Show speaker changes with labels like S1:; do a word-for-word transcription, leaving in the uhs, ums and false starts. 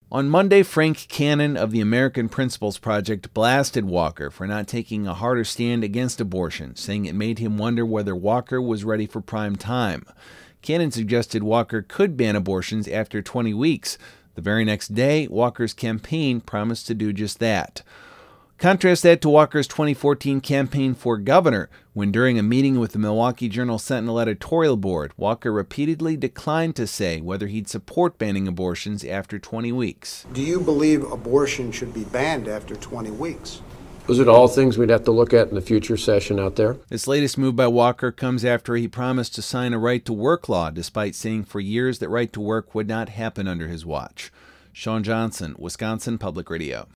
S1: On Monday, Frank Cannon of the American Principles Project blasted Walker for not taking a harder stand against abortion, saying it made him wonder whether Walker was ready for prime time. Cannon suggested Walker could ban abortions after twenty weeks. The very next day, Walker's campaign promised to do just that. Contrast that to Walker's twenty fourteen campaign for governor, when during a meeting with the Milwaukee Journal-Sentinel editorial board, Walker repeatedly declined to say whether he'd support banning abortions after twenty weeks.
S2: Do you believe abortion should be banned after twenty weeks?
S3: Those are all things we'd have to look at in the future session out there.
S1: This latest move by Walker comes after he promised to sign a right-to-work law, despite saying for years that right-to-work would not happen under his watch. Sean Johnson, Wisconsin Public Radio.